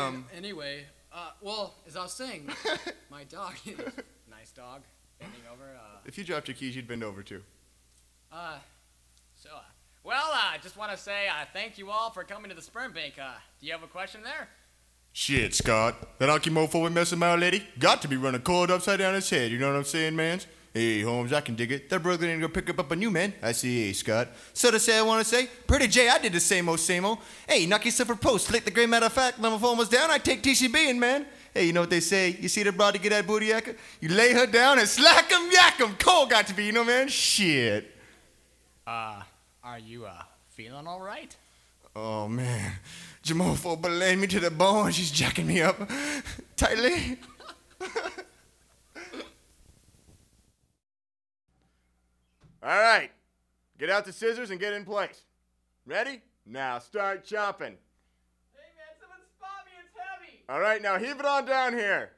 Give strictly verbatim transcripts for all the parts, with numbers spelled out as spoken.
Um. Anyway, uh, well, as I was saying, my dog is nice dog, bending over. Uh, If you dropped your keys, you'd bend over too. uh, so, uh, well, I uh, just want to say uh, thank you all for coming to the sperm bank. Uh, do you have a question there? Shit, Scott. That Anki mofo we messing my lady got to be running cold upside down his head. You know what I'm saying, man? Hey, Holmes, I can dig it. That brother ain't gonna pick up, up a new man. I see, hey, Scott. So to say I want to say, Pretty J, I did the same old, same old. Hey, knock yourself for post. Lick the great matter of fact, when my phone was down, I take T C B in, man. Hey, you know what they say? You see the broad to get that booty yakka? You lay her down and slack 'em, yak 'em. Cold got to be, you know, man? Shit. Uh, are you, uh, feeling all right? Oh, man. Jamofo belayed me to the bone. She's jacking me up tightly. All right. Get out the scissors and get in place. Ready? Now start chopping. Hey, man, someone spot me. It's heavy. All right, now heave it on down here.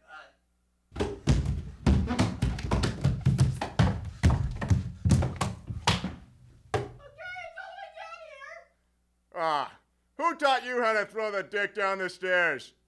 Ah, who taught you how to throw the dick down the stairs?